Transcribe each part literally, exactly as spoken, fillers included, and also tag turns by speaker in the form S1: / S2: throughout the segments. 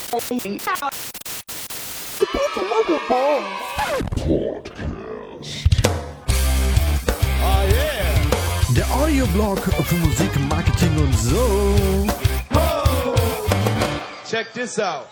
S1: Der Audioblog für Musik, Marketing und so.
S2: Check this out.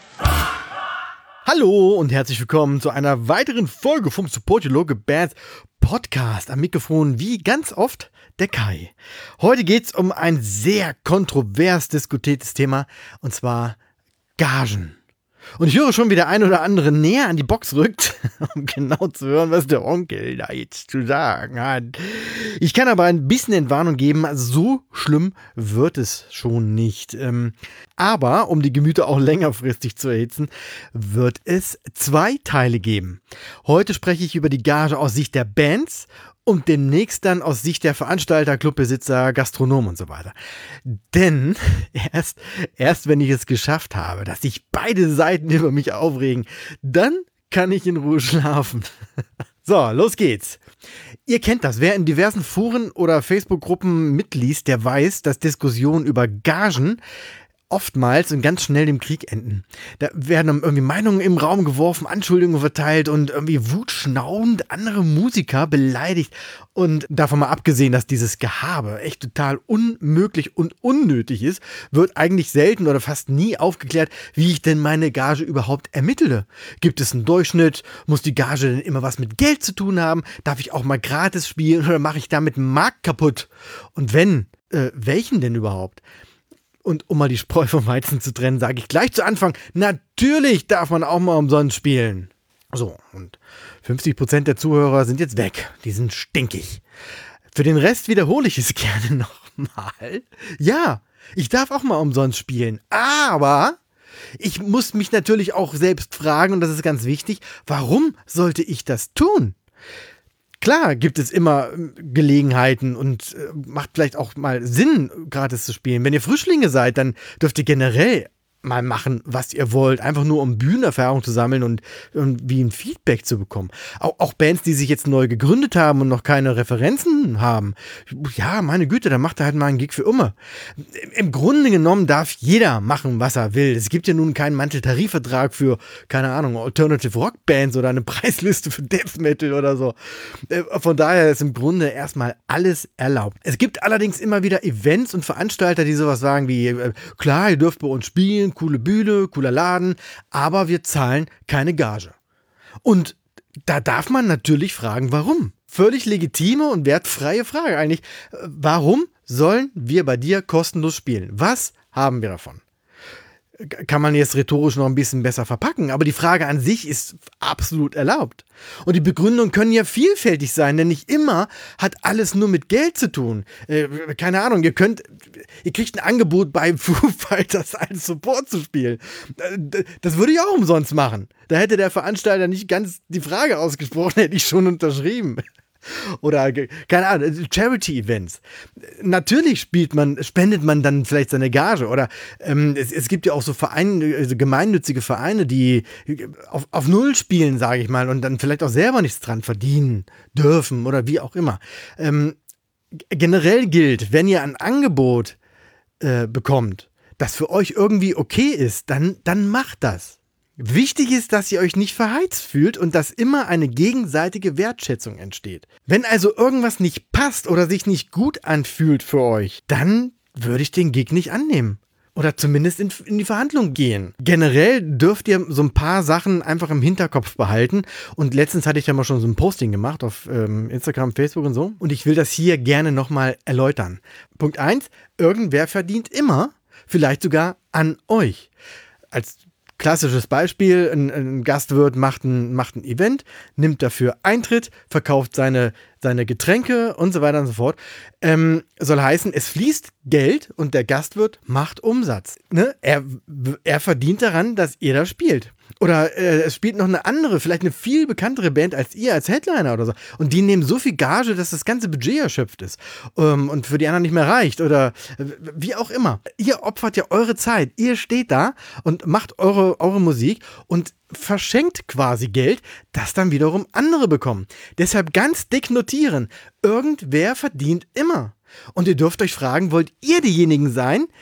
S1: Hallo und herzlich willkommen zu einer weiteren Folge vom Support Your Local Bands Podcast. Am Mikrofon wie ganz oft der Kai. Heute geht es um ein sehr kontrovers diskutiertes Thema, und zwar Gagen. Und ich höre schon, wie der ein oder andere näher an die Box rückt, um genau zu hören, was der Onkel da jetzt zu sagen hat. Ich kann aber ein bisschen Entwarnung geben, also so schlimm wird es schon nicht. Ähm, aber, um die Gemüter auch längerfristig zu erhitzen, wird es zwei Teile geben. Heute spreche ich über die Gage aus Sicht der Bands und demnächst dann aus Sicht der Veranstalter, Clubbesitzer, Gastronomen und so weiter. Denn erst, erst wenn ich es geschafft habe, dass sich beide Seiten über mich aufregen, dann kann ich in Ruhe schlafen. So, los geht's. Ihr kennt das. Wer in diversen Foren oder Facebook-Gruppen mitliest, der weiß, dass Diskussionen über Gagen oftmals und ganz schnell im Krieg enden. Da werden dann irgendwie Meinungen im Raum geworfen, Anschuldigungen verteilt und irgendwie wutschnaubend andere Musiker beleidigt. Und davon mal abgesehen, dass dieses Gehabe echt total unmöglich und unnötig ist, wird eigentlich selten oder fast nie aufgeklärt, wie ich denn meine Gage überhaupt ermittle. Gibt es einen Durchschnitt? Muss die Gage denn immer was mit Geld zu tun haben? Darf ich auch mal gratis spielen oder mache ich damit einen Markt kaputt? Und wenn, äh, welchen denn überhaupt? Und um mal die Spreu vom Weizen zu trennen, sage ich gleich zu Anfang, natürlich darf man auch mal umsonst spielen. So, und fünfzig Prozent der Zuhörer sind jetzt weg. Die sind stinkig. Für den Rest wiederhole ich es gerne nochmal. Ja, ich darf auch mal umsonst spielen. Aber ich muss mich natürlich auch selbst fragen, und das ist ganz wichtig, warum sollte ich das tun? Klar gibt es immer Gelegenheiten und äh, macht vielleicht auch mal Sinn, gratis zu spielen. Wenn ihr Frischlinge seid, dann dürft ihr generell mal machen, was ihr wollt. Einfach nur, um Bühnenerfahrung zu sammeln und, und wie ein Feedback zu bekommen. Auch, auch Bands, die sich jetzt neu gegründet haben und noch keine Referenzen haben. Ja, meine Güte, dann macht er halt mal einen Gig für immer. Im Grunde genommen darf jeder machen, was er will. Es gibt ja nun keinen Manteltarifvertrag für, keine Ahnung, Alternative Rock Bands oder eine Preisliste für Death Metal oder so. Von daher ist im Grunde erstmal alles erlaubt. Es gibt allerdings immer wieder Events und Veranstalter, die sowas sagen wie, klar, ihr dürft bei uns spielen, coole Bühne, cooler Laden, aber wir zahlen keine Gage. Und da darf man natürlich fragen, warum? Völlig legitime und wertfreie Frage eigentlich. Warum sollen wir bei dir kostenlos spielen? Was haben wir davon? Kann man jetzt rhetorisch noch ein bisschen besser verpacken, aber die Frage an sich ist absolut erlaubt. Und die Begründungen können ja vielfältig sein, denn nicht immer hat alles nur mit Geld zu tun. Äh, keine Ahnung, ihr könnt, ihr kriegt ein Angebot bei Foo Fighters als Support zu spielen. Das würde ich auch umsonst machen. Da hätte der Veranstalter nicht ganz die Frage ausgesprochen, hätte ich schon unterschrieben. Oder, keine Ahnung, Charity-Events. Natürlich spielt man, spendet man dann vielleicht seine Gage. Oder ähm, es, es gibt ja auch so Vereine, also gemeinnützige Vereine, die auf, auf Null spielen, sage ich mal, und dann vielleicht auch selber nichts dran verdienen dürfen oder wie auch immer. Ähm, generell gilt, wenn ihr ein Angebot äh, bekommt, das für euch irgendwie okay ist, dann, dann macht das. Wichtig ist, dass ihr euch nicht verheizt fühlt und dass immer eine gegenseitige Wertschätzung entsteht. Wenn also irgendwas nicht passt oder sich nicht gut anfühlt für euch, dann würde ich den Gig nicht annehmen. Oder zumindest in, in die Verhandlung gehen. Generell dürft ihr so ein paar Sachen einfach im Hinterkopf behalten. Und letztens hatte ich ja mal schon so ein Posting gemacht auf ähm, Instagram, Facebook und so. Und ich will das hier gerne nochmal erläutern. Punkt eins, irgendwer verdient immer, vielleicht sogar an euch. Als klassisches Beispiel, ein, ein Gastwirt macht ein, macht ein Event, nimmt dafür Eintritt, verkauft seine, seine Getränke und so weiter und so fort. Ähm, soll heißen, es fließt Geld und der Gastwirt macht Umsatz. Ne? Er, er verdient daran, dass ihr da spielt. Oder äh, es spielt noch eine andere, vielleicht eine viel bekanntere Band als ihr, als Headliner oder so. Und die nehmen so viel Gage, dass das ganze Budget erschöpft ist ähm, und für die anderen nicht mehr reicht. Oder äh, wie auch immer. Ihr opfert ja eure Zeit. Ihr steht da und macht eure, eure Musik und verschenkt quasi Geld, das dann wiederum andere bekommen. Deshalb ganz dick notieren. Irgendwer verdient immer. Und ihr dürft euch fragen, wollt ihr diejenigen sein,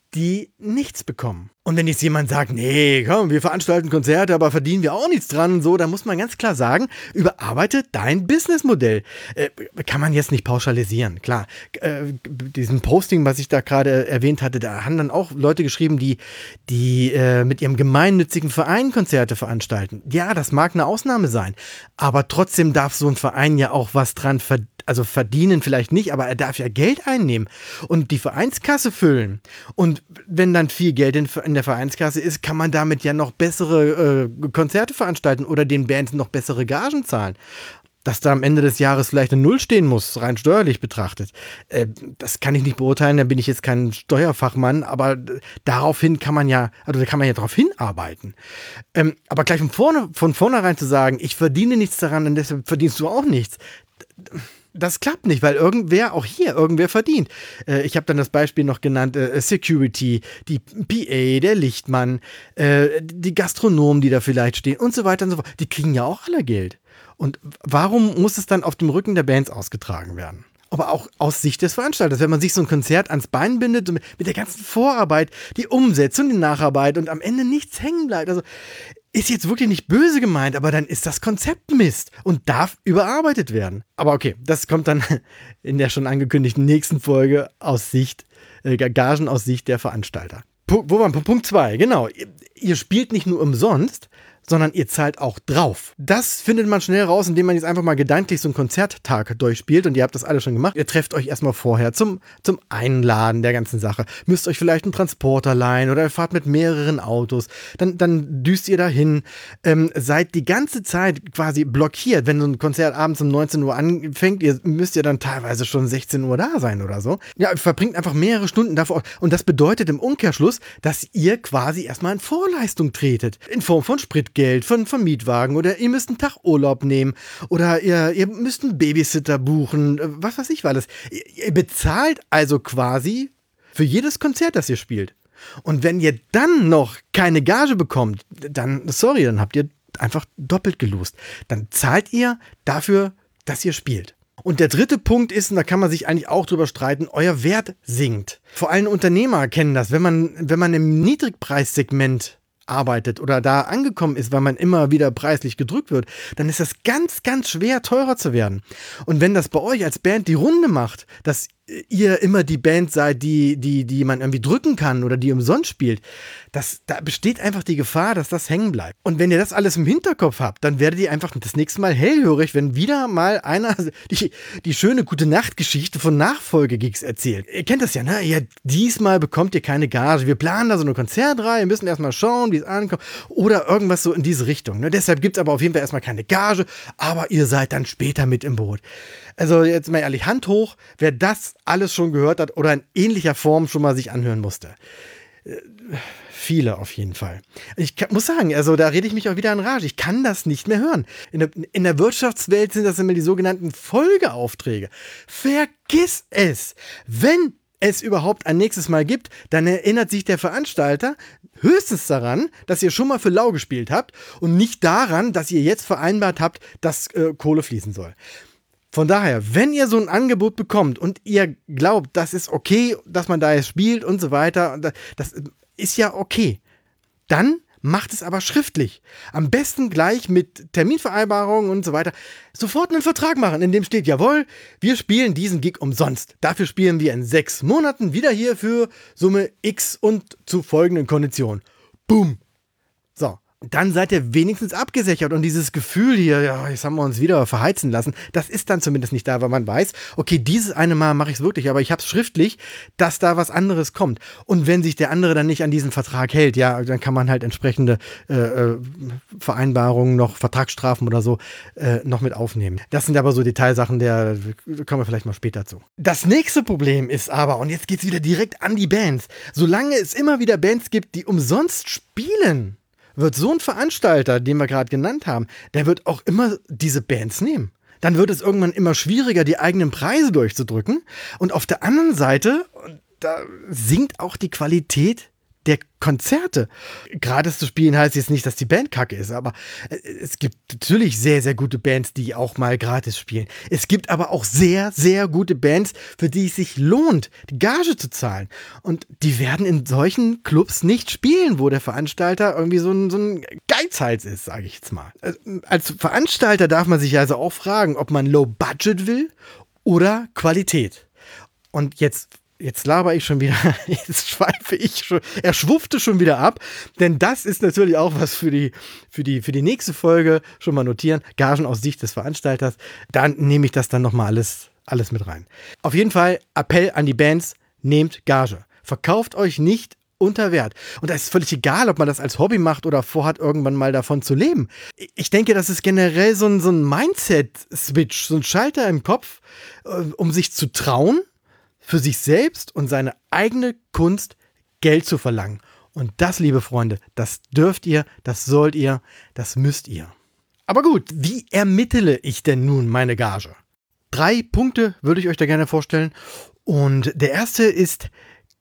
S1: die nichts bekommen. Und wenn jetzt jemand sagt, nee, komm, wir veranstalten Konzerte, aber verdienen wir auch nichts dran und so, dann muss man ganz klar sagen, überarbeite dein Businessmodell. Äh, kann man jetzt nicht pauschalisieren, klar. Äh, diesen Posting, was ich da gerade erwähnt hatte, da haben dann auch Leute geschrieben, die, die äh, mit ihrem gemeinnützigen Verein Konzerte veranstalten. Ja, das mag eine Ausnahme sein, aber trotzdem darf so ein Verein ja auch was dran verdienen. Also verdienen vielleicht nicht, aber er darf ja Geld einnehmen und die Vereinskasse füllen. Und wenn dann viel Geld in, in der Vereinskasse ist, kann man damit ja noch bessere äh, Konzerte veranstalten oder den Bands noch bessere Gagen zahlen. Dass da am Ende des Jahres vielleicht eine Null stehen muss, rein steuerlich betrachtet, äh, das kann ich nicht beurteilen, da bin ich jetzt kein Steuerfachmann, aber daraufhin kann man ja, also da kann man ja darauf hinarbeiten. Ähm, aber gleich von, vorne, von vornherein zu sagen, ich verdiene nichts daran und deshalb verdienst du auch nichts, das klappt nicht, weil irgendwer, auch hier, irgendwer verdient. Äh, ich habe dann das Beispiel noch genannt, äh, Security, die P A, der Lichtmann, äh, die Gastronomen, die da vielleicht stehen und so weiter und so fort. Die kriegen ja auch alle Geld. Und warum muss es dann auf dem Rücken der Bands ausgetragen werden? Aber auch aus Sicht des Veranstalters, wenn man sich so ein Konzert ans Bein bindet und mit der ganzen Vorarbeit, die Umsetzung, die Nacharbeit und am Ende nichts hängen bleibt. Also ist jetzt wirklich nicht böse gemeint, aber dann ist das Konzept Mist und darf überarbeitet werden. Aber okay, das kommt dann in der schon angekündigten nächsten Folge aus Sicht, äh, Gagen aus Sicht der Veranstalter. P- wo waren wir? Punkt zwei, genau. Ihr, ihr spielt nicht nur umsonst, sondern ihr zahlt auch drauf. Das findet man schnell raus, indem man jetzt einfach mal gedanklich so einen Konzerttag durchspielt und ihr habt das alle schon gemacht. Ihr trefft euch erstmal vorher zum, zum Einladen der ganzen Sache. Müsst euch vielleicht einen Transporter leihen oder ihr fahrt mit mehreren Autos. Dann, dann düst ihr dahin. Ähm, seid die ganze Zeit quasi blockiert. Wenn so ein Konzert abends um neunzehn Uhr anfängt, ihr müsst ja dann teilweise schon sechzehn Uhr da sein oder so. Ja, ihr verbringt einfach mehrere Stunden davor. Und das bedeutet im Umkehrschluss, dass ihr quasi erstmal in Vorleistung tretet. In Form von Spritgeld. Geld von, von Mietwagen oder ihr müsst einen Tag Urlaub nehmen oder ihr, ihr müsst einen Babysitter buchen, was weiß ich alles. Ihr, ihr bezahlt also quasi für jedes Konzert, das ihr spielt. Und wenn ihr dann noch keine Gage bekommt, dann, sorry, dann habt ihr einfach doppelt gelost. Dann zahlt ihr dafür, dass ihr spielt. Und der dritte Punkt ist, und da kann man sich eigentlich auch drüber streiten, euer Wert sinkt. Vor allem Unternehmer kennen das, wenn man, wenn man im Niedrigpreissegment arbeitet oder da angekommen ist, weil man immer wieder preislich gedrückt wird, dann ist das ganz, ganz schwer, teurer zu werden. Und wenn das bei euch als Band die Runde macht, dass ihr immer die Band seid, die, die, die man irgendwie drücken kann oder die umsonst spielt, das, da besteht einfach die Gefahr, dass das hängen bleibt. Und wenn ihr das alles im Hinterkopf habt, dann werdet ihr einfach das nächste Mal hellhörig, wenn wieder mal einer die, die schöne Gute-Nacht-Geschichte von Nachfolgegigs erzählt. Ihr kennt das ja, ne? Ja, diesmal bekommt ihr keine Gage. Wir planen da so eine Konzertreihe, müssen erstmal schauen, wie es ankommt. Oder irgendwas so in diese Richtung. Ne? Deshalb gibt es aber auf jeden Fall erstmal keine Gage, aber ihr seid dann später mit im Boot. Also jetzt mal ehrlich, Hand hoch, wer das alles schon gehört hat oder in ähnlicher Form schon mal sich anhören musste. Äh, viele auf jeden Fall. Ich kann, muss sagen, also da rede ich mich auch wieder in Rage. Ich kann das nicht mehr hören. In der, in der Wirtschaftswelt sind das immer die sogenannten Folgeaufträge. Vergiss es! Wenn es überhaupt ein nächstes Mal gibt, dann erinnert sich der Veranstalter höchstens daran, dass ihr schon mal für lau gespielt habt und nicht daran, dass ihr jetzt vereinbart habt, dass äh, Kohle fließen soll. Von daher, wenn ihr so ein Angebot bekommt und ihr glaubt, das ist okay, dass man da jetzt spielt und so weiter, das ist ja okay, dann macht es aber schriftlich. Am besten gleich mit Terminvereinbarungen und so weiter sofort einen Vertrag machen, in dem steht, jawohl, wir spielen diesen Gig umsonst. Dafür spielen wir in sechs Monaten wieder hier für Summe X und zu folgenden Konditionen. Boom. So. Dann seid ihr wenigstens abgesichert und dieses Gefühl hier, ja, jetzt haben wir uns wieder verheizen lassen, das ist dann zumindest nicht da, weil man weiß, okay, dieses eine Mal mache ich es wirklich, aber ich habe es schriftlich, dass da was anderes kommt. Und wenn sich der andere dann nicht an diesen Vertrag hält, ja, dann kann man halt entsprechende äh, Vereinbarungen noch, Vertragsstrafen oder so äh, noch mit aufnehmen. Das sind aber so Detailsachen, der kommen wir vielleicht mal später zu. Das nächste Problem ist aber, und jetzt geht's wieder direkt an die Bands, solange es immer wieder Bands gibt, die umsonst spielen, wird so ein Veranstalter, den wir gerade genannt haben, der wird auch immer diese Bands nehmen. Dann wird es irgendwann immer schwieriger, die eigenen Preise durchzudrücken. Und auf der anderen Seite, da sinkt auch die Qualität der Konzerte. Gratis zu spielen heißt jetzt nicht, dass die Band kacke ist, aber es gibt natürlich sehr, sehr gute Bands, die auch mal gratis spielen. Es gibt aber auch sehr, sehr gute Bands, für die es sich lohnt, die Gage zu zahlen. Und die werden in solchen Clubs nicht spielen, wo der Veranstalter irgendwie so ein, so ein Geizhals ist, sage ich jetzt mal. Als Veranstalter darf man sich also auch fragen, ob man Low Budget will oder Qualität. Und jetzt Jetzt laber ich schon wieder, jetzt schweife ich schon, er schwuffte schon wieder ab, denn das ist natürlich auch was für die, für die, für die nächste Folge, schon mal notieren, Gagen aus Sicht des Veranstalters, dann nehme ich das dann nochmal alles, alles mit rein. Auf jeden Fall Appell an die Bands, nehmt Gage, verkauft euch nicht unter Wert. Und da ist völlig egal, ob man das als Hobby macht oder vorhat, irgendwann mal davon zu leben. Ich denke, das ist generell so ein, so ein Mindset-Switch, so ein Schalter im Kopf, um sich zu trauen, für sich selbst und seine eigene Kunst Geld zu verlangen. Und das, liebe Freunde, das dürft ihr, das sollt ihr, das müsst ihr. Aber gut, wie ermittle ich denn nun meine Gage? Drei Punkte würde ich euch da gerne vorstellen. Und der erste ist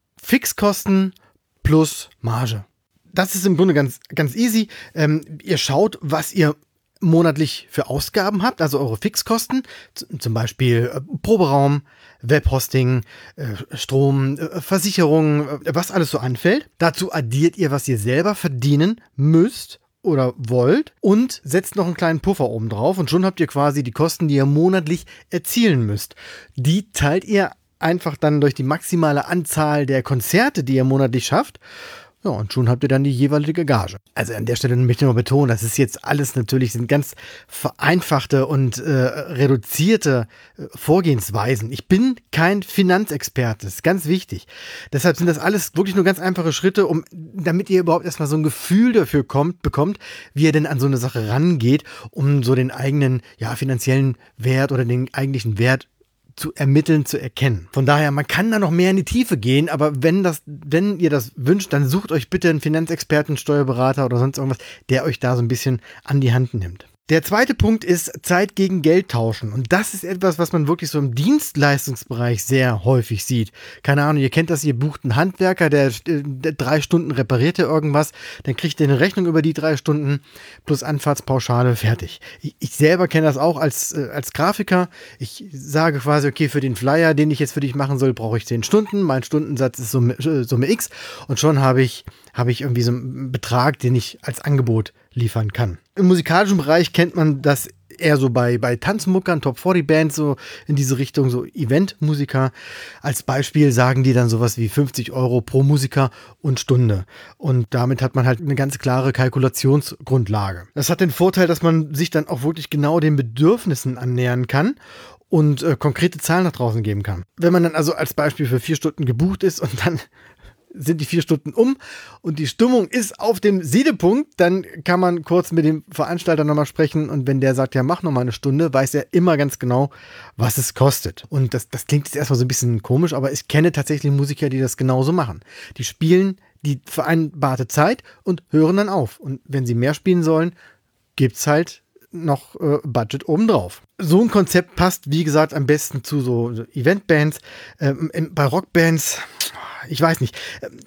S1: Fixkosten plus Marge. Das ist im Grunde ganz, ganz easy. Ähm, ihr schaut, was ihr monatlich für Ausgaben habt, also eure Fixkosten, z- zum Beispiel äh, Proberaum, Webhosting, äh, Strom, äh, Versicherung, äh, was alles so anfällt. Dazu addiert ihr, was ihr selber verdienen müsst oder wollt und setzt noch einen kleinen Puffer oben drauf und schon habt ihr quasi die Kosten, die ihr monatlich erzielen müsst. Die teilt ihr einfach dann durch die maximale Anzahl der Konzerte, die ihr monatlich schafft. Ja, und schon habt ihr dann die jeweilige Gage. Also an der Stelle möchte ich noch betonen, das ist jetzt alles natürlich, sind ganz vereinfachte und äh, reduzierte äh, Vorgehensweisen. Ich bin kein Finanzexperte, das ist ganz wichtig. Deshalb sind das alles wirklich nur ganz einfache Schritte, um, damit ihr überhaupt erstmal so ein Gefühl dafür kommt, bekommt, wie ihr denn an so eine Sache rangeht, um so den eigenen, ja, finanziellen Wert oder den eigentlichen Wert zu ermitteln, zu erkennen. Von daher, man kann da noch mehr in die Tiefe gehen, aber wenn das, wenn ihr das wünscht, dann sucht euch bitte einen Finanzexperten, Steuerberater oder sonst irgendwas, der euch da so ein bisschen an die Hand nimmt. Der zweite Punkt ist Zeit gegen Geld tauschen. Und das ist etwas, was man wirklich so im Dienstleistungsbereich sehr häufig sieht. Keine Ahnung, ihr kennt das, ihr bucht einen Handwerker, der, der drei Stunden repariert ihr irgendwas, dann kriegt ihr eine Rechnung über die drei Stunden plus Anfahrtspauschale, fertig. Ich, ich selber kenne das auch als, äh, als Grafiker. Ich sage quasi, okay, für den Flyer, den ich jetzt für dich machen soll, brauche ich zehn Stunden. Mein Stundensatz ist Summe, äh, Summe X und schon habe ich, habe ich irgendwie so einen Betrag, den ich als Angebot liefern kann. Im musikalischen Bereich kennt man das eher so bei, bei Tanzmuckern, Top vierzig Bands, so in diese Richtung, so Eventmusiker. Als Beispiel sagen die dann sowas wie fünfzig Euro pro Musiker und Stunde. Und damit hat man halt eine ganz klare Kalkulationsgrundlage. Das hat den Vorteil, dass man sich dann auch wirklich genau den Bedürfnissen annähern kann und äh, konkrete Zahlen nach draußen geben kann. Wenn man dann also als Beispiel für vier Stunden gebucht ist und dann sind die vier Stunden um und die Stimmung ist auf dem Siedepunkt, dann kann man kurz mit dem Veranstalter nochmal sprechen und wenn der sagt, ja, mach nochmal eine Stunde, weiß er immer ganz genau, was es kostet. Und das, das klingt jetzt erstmal so ein bisschen komisch, aber ich kenne tatsächlich Musiker, die das genauso machen. Die spielen die vereinbarte Zeit und hören dann auf. Und wenn sie mehr spielen sollen, gibt's halt noch äh, Budget obendrauf. So ein Konzept passt, wie gesagt, am besten zu so, so Eventbands. Ähm, bei Rockbands, ich weiß nicht,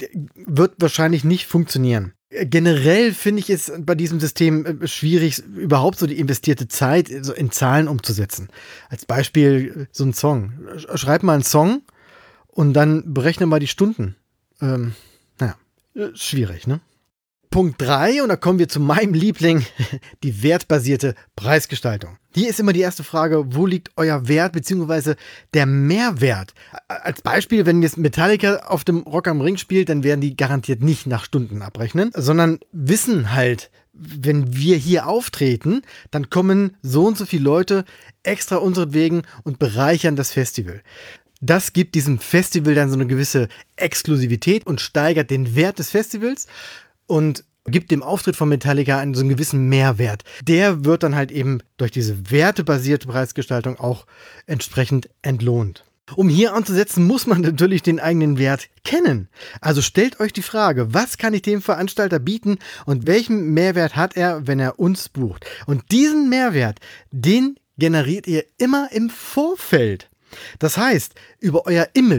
S1: wird wahrscheinlich nicht funktionieren. Generell finde ich es bei diesem System schwierig, überhaupt so die investierte Zeit so in Zahlen umzusetzen. Als Beispiel so ein Song. Schreib mal einen Song und dann berechne mal die Stunden. Ähm, naja, schwierig, ne? Punkt drei, und da kommen wir zu meinem Liebling, die wertbasierte Preisgestaltung. Hier ist immer die erste Frage, wo liegt euer Wert bzw. der Mehrwert? Als Beispiel, wenn jetzt Metallica auf dem Rock am Ring spielt, dann werden die garantiert nicht nach Stunden abrechnen, sondern wissen halt, wenn wir hier auftreten, dann kommen so und so viele Leute extra unseretwegen und bereichern das Festival. Das gibt diesem Festival dann so eine gewisse Exklusivität und steigert den Wert des Festivals und gibt dem Auftritt von Metallica einen so einen gewissen Mehrwert. Der wird dann halt eben durch diese wertebasierte Preisgestaltung auch entsprechend entlohnt. Um hier anzusetzen, muss man natürlich den eigenen Wert kennen. Also stellt euch die Frage, was kann ich dem Veranstalter bieten und welchen Mehrwert hat er, wenn er uns bucht? Und diesen Mehrwert, den generiert ihr immer im Vorfeld. Das heißt, über euer Image,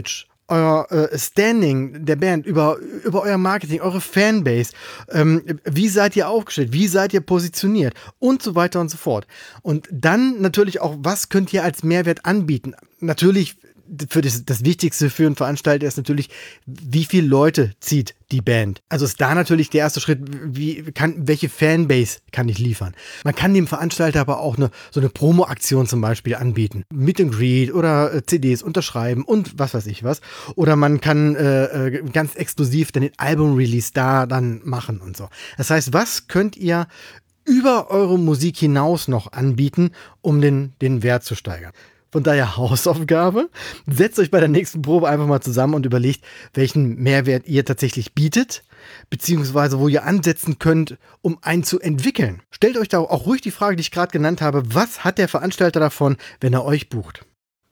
S1: euer äh, Standing der Band, über, über euer Marketing, eure Fanbase, ähm, wie seid ihr aufgestellt, wie seid ihr positioniert und so weiter und so fort. Und dann natürlich auch, was könnt ihr als Mehrwert anbieten? Natürlich, für das, das Wichtigste für einen Veranstalter ist natürlich, wie viele Leute zieht die Band. Also ist da natürlich der erste Schritt, wie kann, welche Fanbase kann ich liefern. Man kann dem Veranstalter aber auch eine, so eine Promo-Aktion zum Beispiel anbieten. Meet and Greet oder äh, C Ds unterschreiben und was weiß ich was. Oder man kann äh, äh, ganz exklusiv dann den Album-Release da dann machen und so. Das heißt, was könnt ihr über eure Musik hinaus noch anbieten, um den, den Wert zu steigern? Von daher Hausaufgabe, setzt euch bei der nächsten Probe einfach mal zusammen und überlegt, welchen Mehrwert ihr tatsächlich bietet, beziehungsweise wo ihr ansetzen könnt, um einen zu entwickeln. Stellt euch da auch ruhig die Frage, die ich gerade genannt habe, was hat der Veranstalter davon, wenn er euch bucht?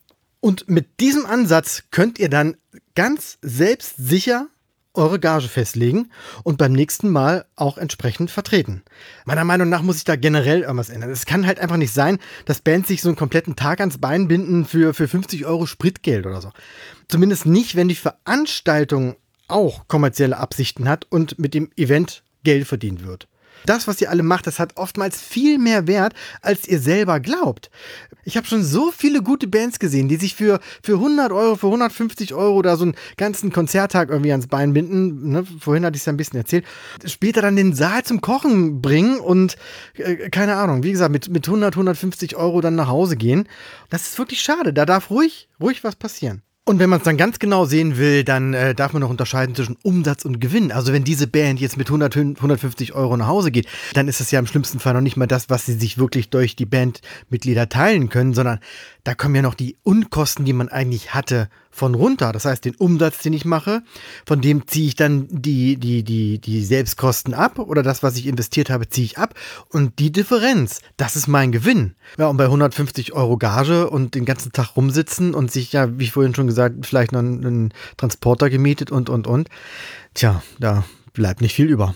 S1: Und mit diesem Ansatz könnt ihr dann ganz selbstsicher eure Gage festlegen und beim nächsten Mal auch entsprechend vertreten. Meiner Meinung nach muss sich da generell irgendwas ändern. Es kann halt einfach nicht sein, dass Bands sich so einen kompletten Tag ans Bein binden für, für fünfzig Euro Spritgeld oder so. Zumindest nicht, wenn die Veranstaltung auch kommerzielle Absichten hat und mit dem Event Geld verdient wird. Das, was ihr alle macht, das hat oftmals viel mehr Wert, als ihr selber glaubt. Ich habe schon so viele gute Bands gesehen, die sich für, für hundert Euro, für hundertfünfzig Euro oder so einen ganzen Konzerttag irgendwie ans Bein binden. Ne? Vorhin hatte ich es ja ein bisschen erzählt. Später dann den Saal zum Kochen bringen und, äh, keine Ahnung, wie gesagt, mit, mit hundert, hundertfünfzig Euro dann nach Hause gehen. Das ist wirklich schade. Da darf ruhig, ruhig was passieren. Und wenn man es dann ganz genau sehen will, dann äh, darf man noch unterscheiden zwischen Umsatz und Gewinn. Also wenn diese Band jetzt mit hundert, hundertfünfzig Euro nach Hause geht, dann ist es ja im schlimmsten Fall noch nicht mal das, was sie sich wirklich durch die Bandmitglieder teilen können, sondern da kommen ja noch die Unkosten, die man eigentlich hatte, von runter. Das heißt, den Umsatz, den ich mache, von dem ziehe ich dann die, die, die, die Selbstkosten ab oder das, was ich investiert habe, ziehe ich ab. Und die Differenz, das ist mein Gewinn. Ja, und bei hundertfünfzig Euro Gage und den ganzen Tag rumsitzen und sich, ja, wie vorhin schon gesagt, vielleicht noch einen, einen Transporter gemietet und, und, und. Tja, da bleibt nicht viel über.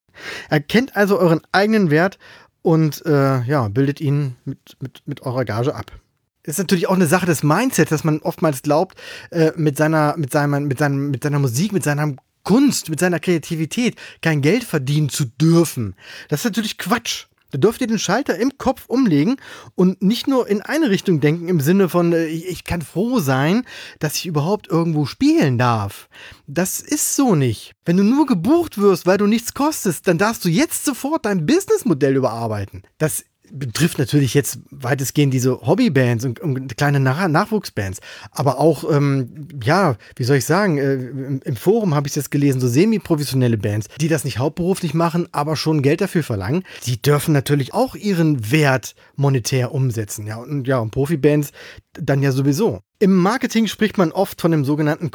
S1: Erkennt also euren eigenen Wert und äh, ja, bildet ihn mit, mit, mit eurer Gage ab. Ist natürlich auch eine Sache des Mindsets, dass man oftmals glaubt, äh, mit seiner, mit seinem, mit seinem, mit seiner Musik, mit seiner Kunst, mit seiner Kreativität kein Geld verdienen zu dürfen. Das ist natürlich Quatsch. Da dürft ihr den Schalter im Kopf umlegen und nicht nur in eine Richtung denken im Sinne von, äh, ich kann froh sein, dass ich überhaupt irgendwo spielen darf. Das ist so nicht. Wenn du nur gebucht wirst, weil du nichts kostest, dann darfst du jetzt sofort dein Businessmodell überarbeiten. Das betrifft natürlich jetzt weitestgehend diese Hobbybands und, und kleine Nach- Nachwuchsbands. Aber auch, ähm, ja, wie soll ich sagen, äh, im, im Forum habe ich jetzt gelesen, so semi-professionelle Bands, die das nicht hauptberuflich machen, aber schon Geld dafür verlangen, die dürfen natürlich auch ihren Wert monetär umsetzen. Ja, und, ja, und Profibands dann ja sowieso. Im Marketing spricht man oft von dem sogenannten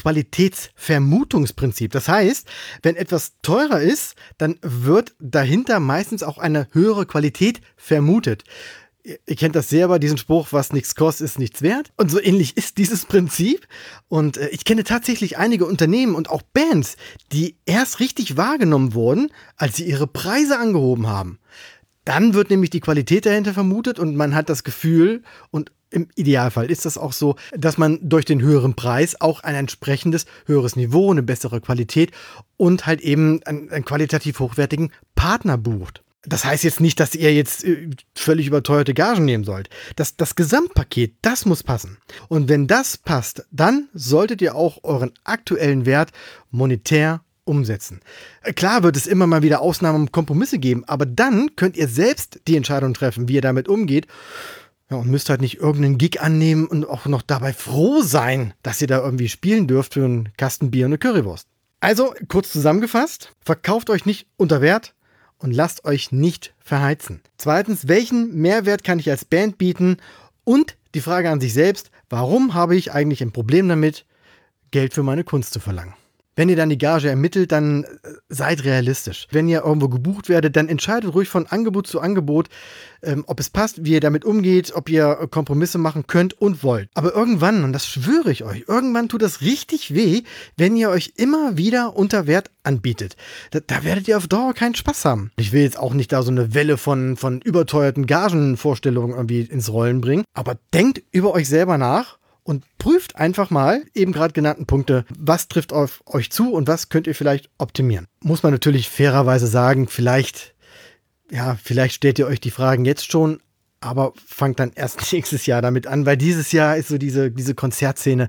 S1: Qualitätsvermutungsprinzip. Das heißt, wenn etwas teurer ist, dann wird dahinter meistens auch eine höhere Qualität vermutet. Ihr kennt das selber, diesen Spruch, was nichts kostet, ist nichts wert. Und so ähnlich ist dieses Prinzip. Und äh, ich kenne tatsächlich einige Unternehmen und auch Bands, die erst richtig wahrgenommen wurden, als sie ihre Preise angehoben haben. Dann wird nämlich die Qualität dahinter vermutet und man hat das Gefühl, und im Idealfall ist das auch so, dass man durch den höheren Preis auch ein entsprechendes höheres Niveau, eine bessere Qualität und halt eben einen, einen qualitativ hochwertigen Partner bucht. Das heißt jetzt nicht, dass ihr jetzt völlig überteuerte Gagen nehmen sollt. Das, das Gesamtpaket, das muss passen. Und wenn das passt, dann solltet ihr auch euren aktuellen Wert monetär umsetzen. Klar wird es immer mal wieder Ausnahmen und Kompromisse geben, aber dann könnt ihr selbst die Entscheidung treffen, wie ihr damit umgeht. Ja, und müsst halt nicht irgendeinen Gig annehmen und auch noch dabei froh sein, dass ihr da irgendwie spielen dürft für einen Kasten Bier und eine Currywurst. Also, kurz zusammengefasst, verkauft euch nicht unter Wert und lasst euch nicht verheizen. Zweitens, welchen Mehrwert kann ich als Band bieten? Und die Frage an sich selbst, warum habe ich eigentlich ein Problem damit, Geld für meine Kunst zu verlangen? Wenn ihr dann die Gage ermittelt, dann seid realistisch. Wenn ihr irgendwo gebucht werdet, dann entscheidet ruhig von Angebot zu Angebot, ähm, ob es passt, wie ihr damit umgeht, ob ihr Kompromisse machen könnt und wollt. Aber irgendwann, und das schwöre ich euch, irgendwann tut das richtig weh, wenn ihr euch immer wieder unter Wert anbietet. Da, da werdet ihr auf Dauer keinen Spaß haben. Ich will jetzt auch nicht da so eine Welle von, von überteuerten Gagenvorstellungen irgendwie ins Rollen bringen, aber denkt über euch selber nach und prüft einfach mal eben gerade genannten Punkte, was trifft auf euch zu und was könnt ihr vielleicht optimieren. Muss man natürlich fairerweise sagen, vielleicht, ja, vielleicht stellt ihr euch die Fragen jetzt schon, aber fangt dann erst nächstes Jahr damit an, weil dieses Jahr ist so diese, diese Konzertszene,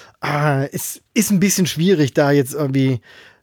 S1: ah, ist, ist ein bisschen schwierig, da jetzt irgendwie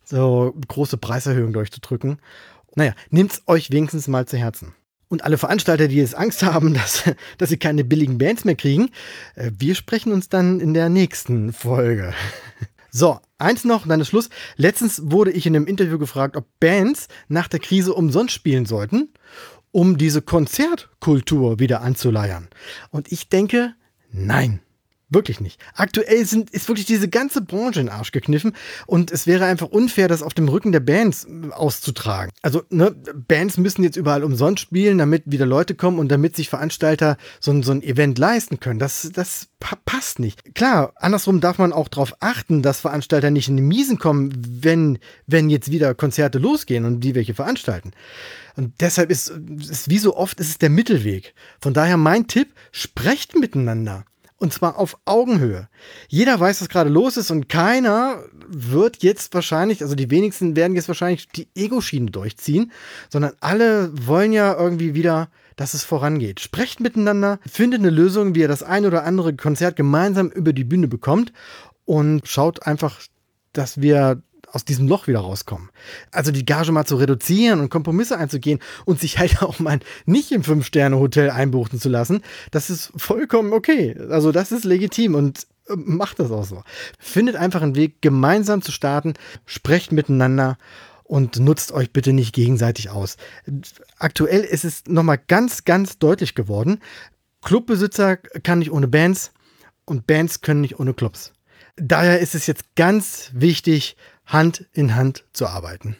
S1: so große Preiserhöhungen durchzudrücken. Naja, nehmt's euch wenigstens mal zu Herzen. Und alle Veranstalter, die jetzt Angst haben, dass, dass sie keine billigen Bands mehr kriegen, wir sprechen uns dann in der nächsten Folge. So, eins noch, dann ist Schluss. Letztens wurde ich in einem Interview gefragt, ob Bands nach der Krise umsonst spielen sollten, um diese Konzertkultur wieder anzuleiern. Und ich denke, nein. Wirklich nicht. Aktuell sind, ist wirklich diese ganze Branche in den Arsch gekniffen und es wäre einfach unfair, das auf dem Rücken der Bands auszutragen. Also, ne, Bands müssen jetzt überall umsonst spielen, damit wieder Leute kommen und damit sich Veranstalter so ein, so ein Event leisten können. Das, das pa- passt nicht. Klar, andersrum darf man auch darauf achten, dass Veranstalter nicht in die Miesen kommen, wenn, wenn jetzt wieder Konzerte losgehen und die welche veranstalten. Und deshalb ist es, wie so oft, ist es der Mittelweg. Von daher mein Tipp, sprecht miteinander. Und zwar auf Augenhöhe. Jeder weiß, was gerade los ist und keiner wird jetzt wahrscheinlich, also die wenigsten werden jetzt wahrscheinlich die Ego-Schiene durchziehen, sondern alle wollen ja irgendwie wieder, dass es vorangeht. Sprecht miteinander, findet eine Lösung, wie ihr das ein oder andere Konzert gemeinsam über die Bühne bekommt und schaut einfach, dass wir aus diesem Loch wieder rauskommen. Also die Gage mal zu reduzieren und Kompromisse einzugehen und sich halt auch mal nicht im Fünf-Sterne-Hotel einbuchten zu lassen, das ist vollkommen okay. Also das ist legitim und äh, macht das auch so. Findet einfach einen Weg, gemeinsam zu starten, sprecht miteinander und nutzt euch bitte nicht gegenseitig aus. Aktuell ist es nochmal ganz, ganz deutlich geworden, Clubbesitzer kann nicht ohne Bands und Bands können nicht ohne Clubs. Daher ist es jetzt ganz wichtig, Hand in Hand zu arbeiten.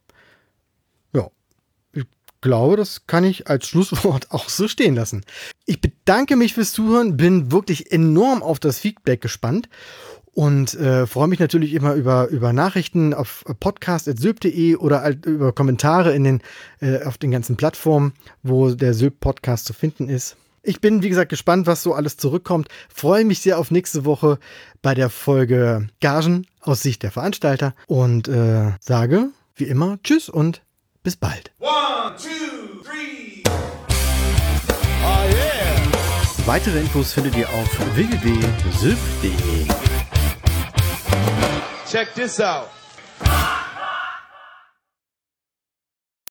S1: Ja, ich glaube, das kann ich als Schlusswort auch so stehen lassen. Ich bedanke mich fürs Zuhören, bin wirklich enorm auf das Feedback gespannt und äh, freue mich natürlich immer über, über Nachrichten auf podcast punkt syb punkt de oder halt über Kommentare in den, äh, auf den ganzen Plattformen, wo der Syb-Podcast zu finden ist. Ich bin, wie gesagt, gespannt, was so alles zurückkommt. Freue mich sehr auf nächste Woche bei der Folge Gagen aus Sicht der Veranstalter und äh, sage, wie immer, tschüss und bis bald. One, two, three. Oh yeah. Weitere Infos findet ihr auf w w w punkt syb punkt de.
S2: Check this out.